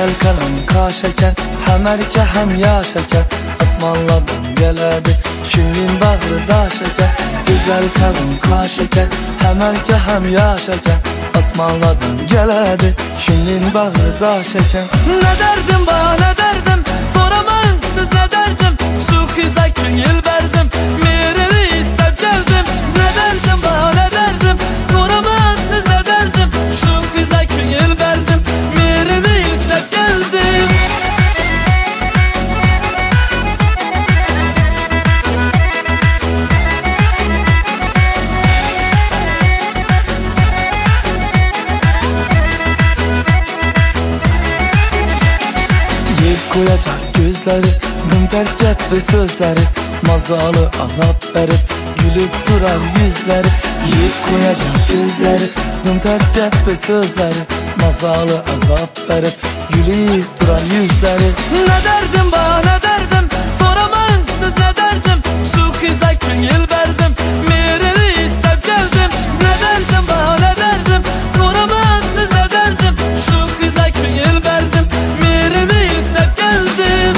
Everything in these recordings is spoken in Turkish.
Güzel kalın kaşeken, hem erke hem yaşaken, asmanladan geledi şünlin bağrı daşeken. Güzel kalın kaşeken, hem erke hem yaşaken, asmanladan geledi şünlin bağrı daşeken. Ne derdim bana ne derdim, soramayın siz ne derdim, şu kıza köngül verdim, merini istep geldim. Ne derdim bana ne derdim, soramayın siz ne derdim, şu kıza köngül verdim, merini istep geldim. Koyacak gözleri, dım ters gep ve sözleri, mazalı azap verip gülüp durar yüzleri. Yiyip koyacak gözleri, dım ters gep ve sözleri, mazalı azap verip gülüp durar yüzleri. Ne derdim bana ne derdim, soramayın siz ne derdim, şu kıza köngül verdim, merini istep geldim. Ne derdim bana ne derdim, soramayın siz ne derdim, şu kıza köngül verdim, merini istep geldim.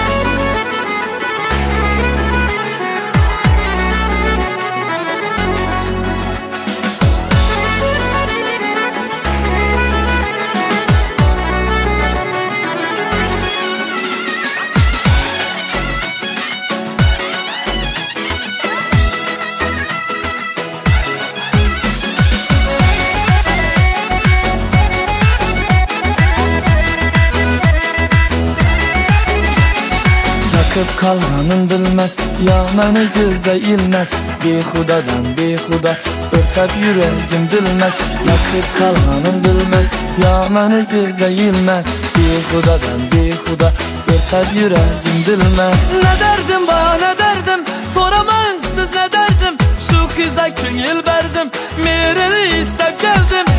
Yakıp kalmanın bilmez, ya məni gözə ilməz, behudadan behuda örtəb yüreğim dilməz. Yakıp kalmanın bilmez, ya məni gözə ilməz, behudadan behuda örtəb yüreğim dilməz. Ne derdim bana ne derdim, soramayın siz ne derdim, şu kıza köngül verdim, merini istep geldim.